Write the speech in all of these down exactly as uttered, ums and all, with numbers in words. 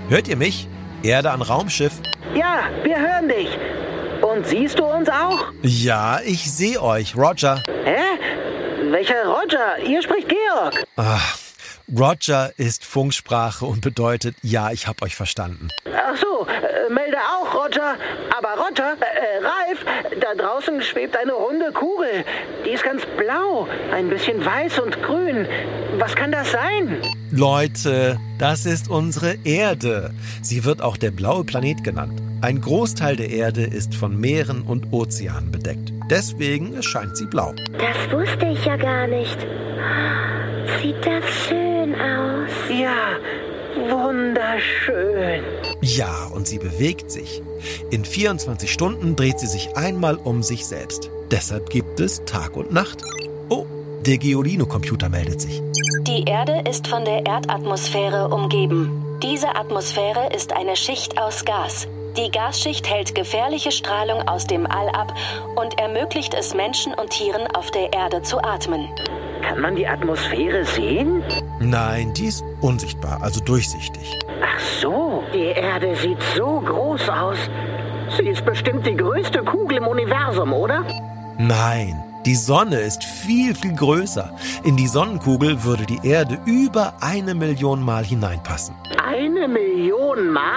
Hört ihr mich? Erde an Raumschiff. Ja, wir hören dich. Und siehst du uns auch? Ja, ich sehe euch. Roger. Hä? Welcher Roger? Hier spricht Georg. Ach, Roger ist Funksprache und bedeutet, ja, ich hab euch verstanden. Ach so, äh, melde auch, Roger. Aber Roger, äh, Ralf, da draußen schwebt eine runde Kugel. Die ist ganz blau, ein bisschen weiß und grün. Was kann das sein? Leute, das ist unsere Erde. Sie wird auch der blaue Planet genannt. Ein Großteil der Erde ist von Meeren und Ozeanen bedeckt. Deswegen erscheint sie blau. Das wusste ich ja gar nicht. Sieht das schön aus? Ja, wunderschön. Ja, und sie bewegt sich. In vierundzwanzig Stunden dreht sie sich einmal um sich selbst. Deshalb gibt es Tag und Nacht. Oh, der Geolino-Computer meldet sich. Die Erde ist von der Erdatmosphäre umgeben. Diese Atmosphäre ist eine Schicht aus Gas. Die Gasschicht hält gefährliche Strahlung aus dem All ab und ermöglicht es Menschen und Tieren auf der Erde zu atmen. Kann man die Atmosphäre sehen? Nein, die ist unsichtbar, also durchsichtig. Ach so, die Erde sieht so groß aus. Sie ist bestimmt die größte Kugel im Universum, oder? Nein, die Sonne ist viel, viel größer. In die Sonnenkugel würde die Erde über eine Million Mal hineinpassen. Eine Million Mal?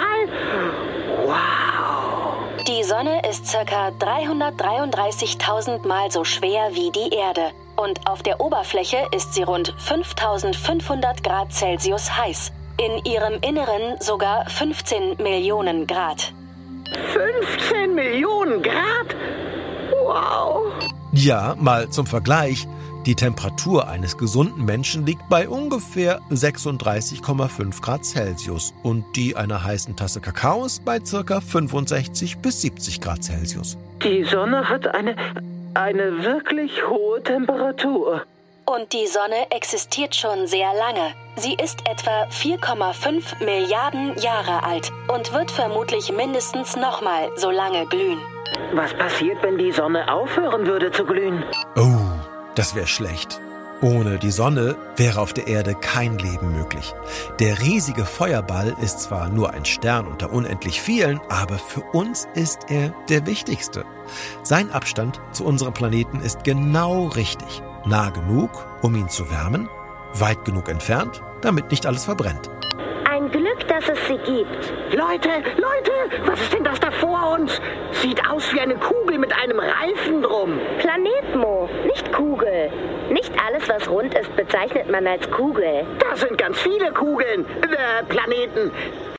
Wow! Die Sonne ist ca. dreihundertdreiunddreißigtausend Mal so schwer wie die Erde. Und auf der Oberfläche ist sie rund fünftausendfünfhundert Grad Celsius heiß. In ihrem Inneren sogar fünfzehn Millionen Grad. fünfzehn Millionen Grad? Wow! Ja, mal zum Vergleich. Die Temperatur eines gesunden Menschen liegt bei ungefähr sechsunddreißig Komma fünf Grad Celsius und die einer heißen Tasse Kakaos bei ca. fünfundsechzig bis siebzig Grad Celsius. Die Sonne hat eine, eine wirklich hohe Temperatur. Und die Sonne existiert schon sehr lange. Sie ist etwa vier Komma fünf Milliarden Jahre alt und wird vermutlich mindestens nochmal so lange glühen. Was passiert, wenn die Sonne aufhören würde zu glühen? Oh, das wäre schlecht. Ohne die Sonne wäre auf der Erde kein Leben möglich. Der riesige Feuerball ist zwar nur ein Stern unter unendlich vielen, aber für uns ist er der wichtigste. Sein Abstand zu unserem Planeten ist genau richtig. Nah genug, um ihn zu wärmen, weit genug entfernt, damit nicht alles verbrennt. Ein Glück, dass es sie gibt. Leute, Leute, was ist denn das da vor uns? Sieht aus wie eine Kugel mit einem Reifen drum. Planet, Mo, nicht Kugel. Nicht alles, was rund ist, bezeichnet man als Kugel. Da sind ganz viele Kugeln, äh, Planeten.